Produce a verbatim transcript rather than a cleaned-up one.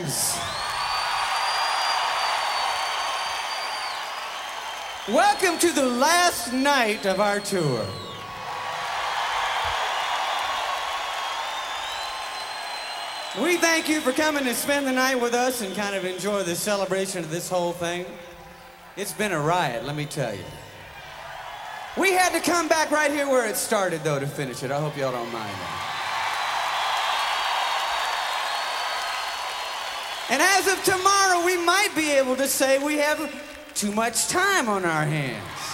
James. Welcome to the last night of our tour. We thank you for coming to spend the night with us and kind of enjoy the celebration of this whole thing. It's been a riot, let me tell you. We had to come back right here where it started, though, to finish it. I hope y'all don't mind that. And as of tomorrow, we might be able to say we have too much time on our hands.